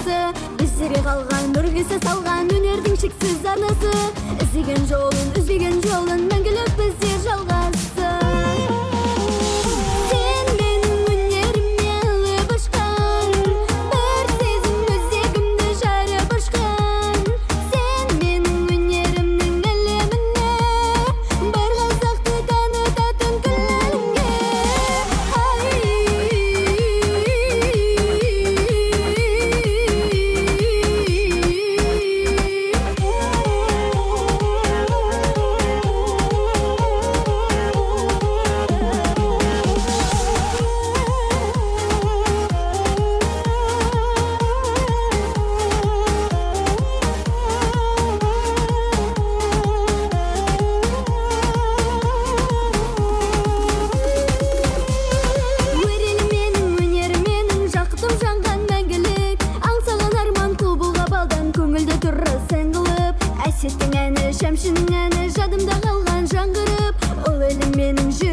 арнасы, біздерге қалған үргесі салған өнердің шексіз арнасы, іздеген жолын, үзбеген жолын мәңгілік біздер жалғасы. Сен менің өнеріме іліп ұшқан, бір сезім өзегімді жарып ұшқан. Сен менің өнерімнің әлеміне, бар қазақты танытатын күллеріңе. Әсеттің әні, шәмшінің әні, жадымда қалған жаңғырып, ол елім менің